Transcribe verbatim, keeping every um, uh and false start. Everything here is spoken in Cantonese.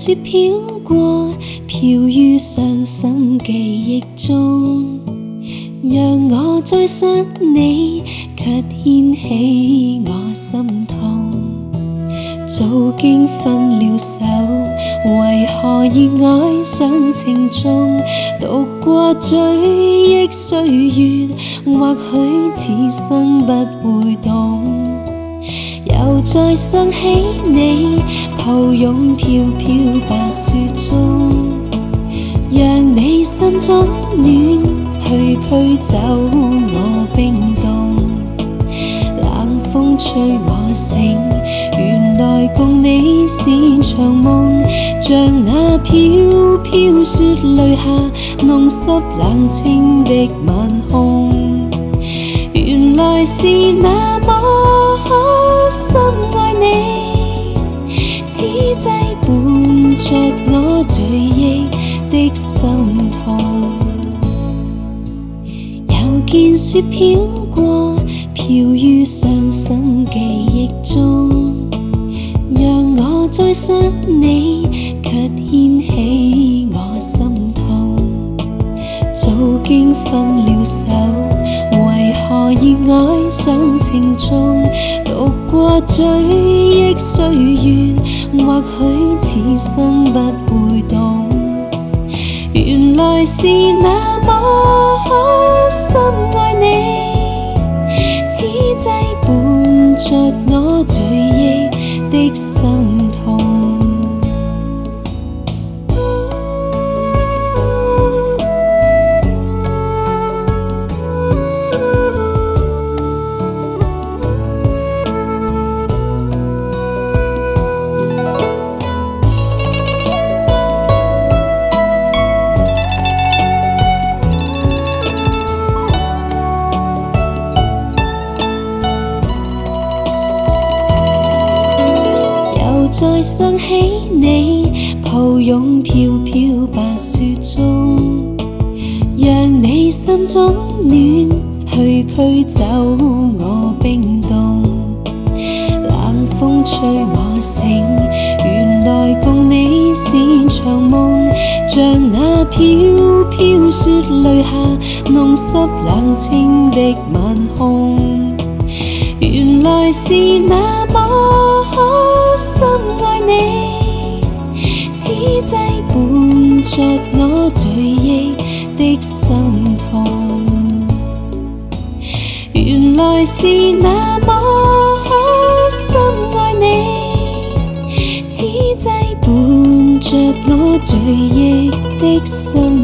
雪飘過，飄於傷心記憶中，讓我再想你，卻牽起我心痛。早經分了手，為何熱愛上情重？讀過追憶歲月，或許此生不會懂。又再想起你，抱擁飄飄白雪中，讓你心中暖，去驅走我冰凍。冷風吹我醒，原來共你是場夢，像那飄飄雪淚下弄濕冷清的晚空。原來是那麼深愛你，此際伴着我追憶的心痛。又見雪飄過，飄於傷心記憶中，讓我再想你，卻牽起我心痛。早經分了手，為何熱愛上情重？讀過追憶歲月，或許此生不會懂。原來是那麼深愛你，此際伴着我追憶的心痛。再想起你，抱擁飄飄白雪中，讓你心中暖，去驅走我冰凍。冷風吹我醒，原來共你是場夢，像那飄飄雪淚下弄濕冷清的晚空。原來是那麼深愛你，此際伴着我追憶的心痛。原來是那麼深愛你，此際伴着我追憶的心痛。